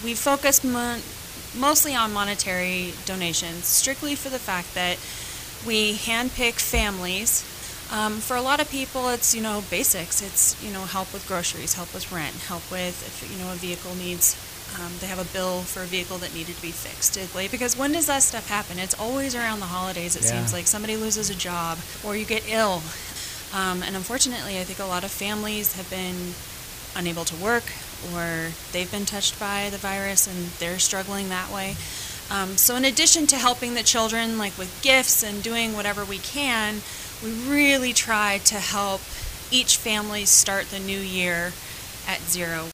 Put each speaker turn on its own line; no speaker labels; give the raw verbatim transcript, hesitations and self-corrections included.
we focus mo mostly on monetary donations, strictly for the fact that we handpick families. Um, for a lot of people, it's, you know, basics. It's, you know, help with groceries, help with rent, help with, if, you know, a vehicle needs, um, they have a bill for a vehicle that needed to be fixed. Like, because when does that stuff happen? It's always around the holidays, it
Yeah.
seems like. Somebody loses a job or you get ill. Um, and unfortunately, I think a lot of families have been unable to work, or they've been touched by the virus and they're struggling that way. Um, so in addition to helping the children, like with gifts and doing whatever we can, we really try to help each family start the new year at zero.